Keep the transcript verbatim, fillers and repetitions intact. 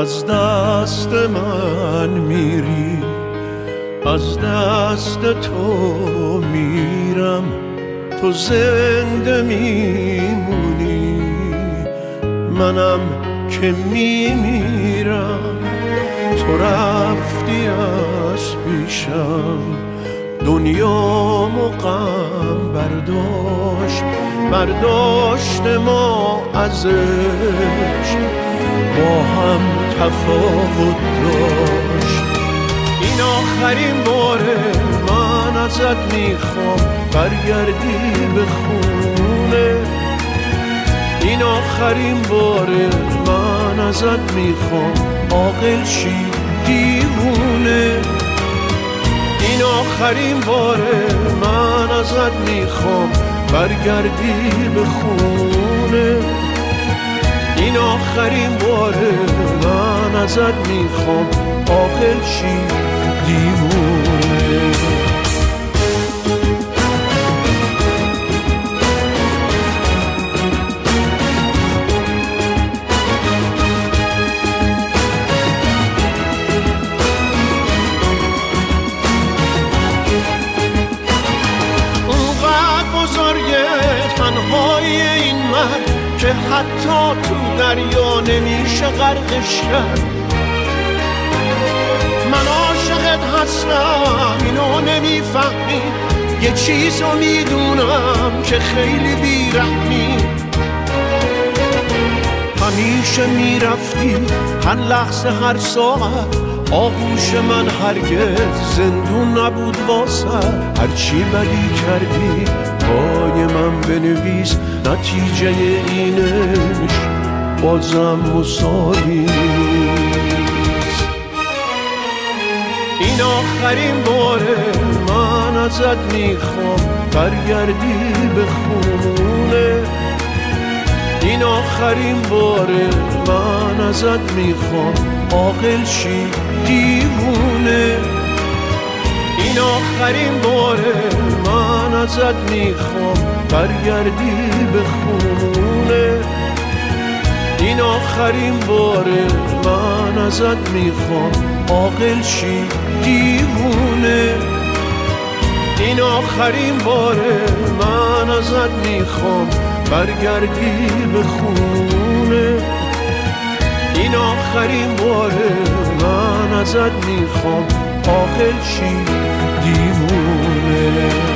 از دست من میری، از دست تو میرم، تو زنده میمونی، منم که میمیرم. تو رفتی از پیشم، دنیامو غم برداشت، برداشت ما ازش با هم تفاوت داشت. این آخرین باره من ازت میخوام برگردی به خونه، این آخرین باره من ازت میخوام عاقل شی دیوونه. این آخرین باره من ازت میخوام برگردی به خونه، این آخرین باره من ازت میخوام عاقل شی دیوونه. که حتی تو دریا نمیشه غرقش کرد. من عاشقت هستم اینو نمیفهمی، یه چیزو میدونم که خیلی بیرحمی. همیشه میرفتی هر لحظه هر ساعت، آغوش من هرگز زندون نبود واسه. هرچی بدی کردی پای من بنویس، نتیجه اینش بازم مساوی. این آخرین باره من ازت میخوام برگردی به خونه، این آخرین باره من ازت میخوام عاقل شی دیوونه. این آخرین باره من ازت میخوام برگردی به خونه، این آخرین باره من ازت میخوام عاقل شی دیوونه. این آخرین باره من ازت میخوام برگردی به خونه، این آخرین باره من ازت میخوام عاقل شی دیوونه.